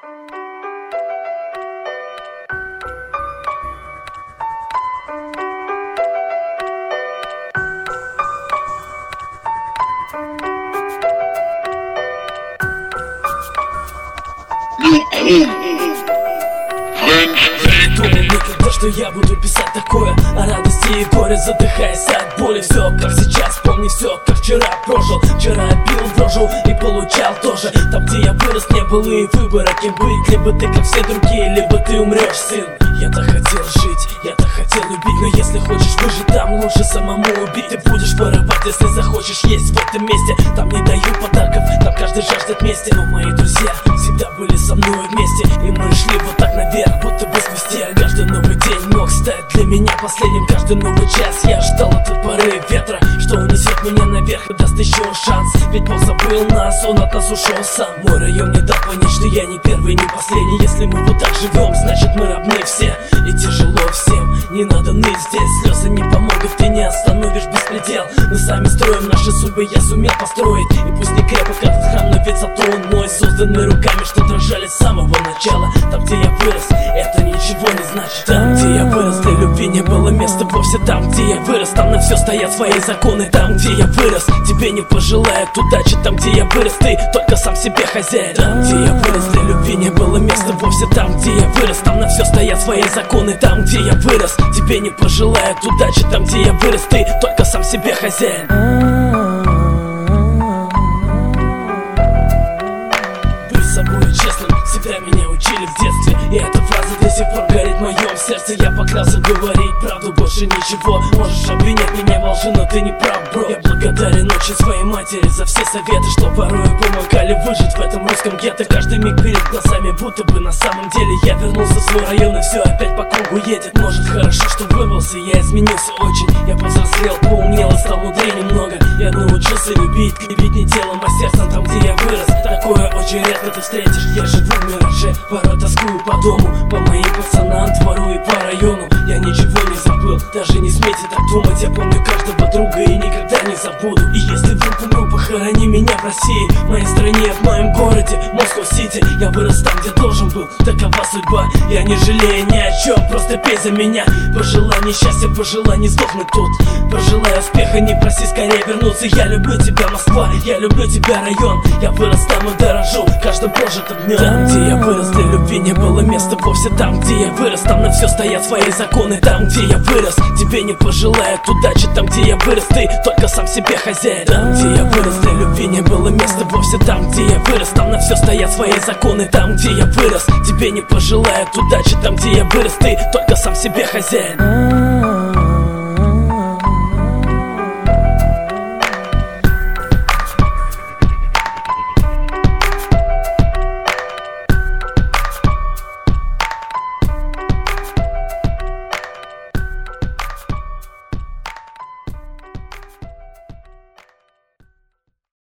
Думал никогда, что я буду писать такое о радости и горе, задыхаясь от боли. Все как сейчас, помни все, как вчера прожил. Вчера бил, дрожил и получал тоже. Там, где я вырос, не было и выбора, кем быть. Либо ты как все другие, либо ты умрешь, сын. Я-то хотел жить, я-то хотел любить, но если хочешь выжить, там лучше самому убить. Ты будешь воровать, если захочешь есть в этом месте. Там не дают подарков, там каждый жаждет мести. Но мои друзья всегда были со мной вместе, и мы шли вот так наверх, будто бы спустя. Каждый новый день мог стать для меня последним. Каждый новый час я ждал этот порыв ветра, что унесет меня наверх и даст еще шанс. Ведь Бог забыл нас, Он от нас ушел сам. Мой район не дал понять, что я не первый, не последний. Если мы вот так живем, значит мы равны все. И тяжело всем, не надо ныть здесь. Слезы не помогут, ты не остановишь беспредел. Мы сами строим наши судьбы, я сумел построить. И пусть не крепок этот храм, но ведь зато он мой, созданный руками, что дрожали с самого начала. Там, где я вырос, это ничего не значит. Там, где я вырос, для любви не было места вовсе. Там, где я вырос, там на все стоят свои законы. Там, где я вырос, тебе не пожелают удачи. Там, где я вырос, ты только сам себе хозяин. Там, где я вырос, для любви не было места вовсе. Там, где я вырос, там на все стоят свои законы. Там, где я вырос, тебе не пожелают удачи. Там, где я вырос, ты только сам себе хозяин. Быть собой честным всегда меня учили в детстве, и эта фраза до сих пор горит в моем сердце. Я поклялся говорить правду, больше ничего. Можешь обвинять меня во лжи, но ты не прав, бро. Я благодарен очень своей матери за все советы, что порой помогали выжить в этом русском гетто. Каждый миг перед глазами, будто бы на самом деле я вернулся в свой район, и все опять по кругу едет. Может, хорошо, что вырвался, я изменился очень. Я повзрослел, поумнел и стал мудрее немного. Я научился любить не телом, а сердцем. Там, где я вырос, такое очень редко ты встретишь. Я живу в мираже, порой тоскую по дому, по моим пацанам, двору и по району. Я ничего не забыл, даже не смейте так думать. Я помню каждого друга и никогда не забуду. И если вдруг умру, похорони меня в России, в моей стране, в моем городе, Москва-Сити. Я вырос там, где должен был, такова судьба. Я не жалею ни о чем, просто пей за меня. Пожелай мне счастья, пожелай не сдохнуть тут. Пожелай успеха, не проси скорее вернуться. Я люблю тебя, Москва, я люблю тебя, район. Я вырос там и дорожу каждым прожитым днем. Там, где я вырос, для любви не было места вовсе. Там, где я вырос, там на все стоят свои законы. Там, где я вырос, тебе не пожелают удачи. Там, где я вырос, ты только сам себе хозяин. Там, где я вырос, для любви не было места вовсе. Там, где я вырос, там на все стоят свои законы. Там, где я вырос, тебе не пожелают удачи. Там, где я вырос, ты только сам себе хозяин.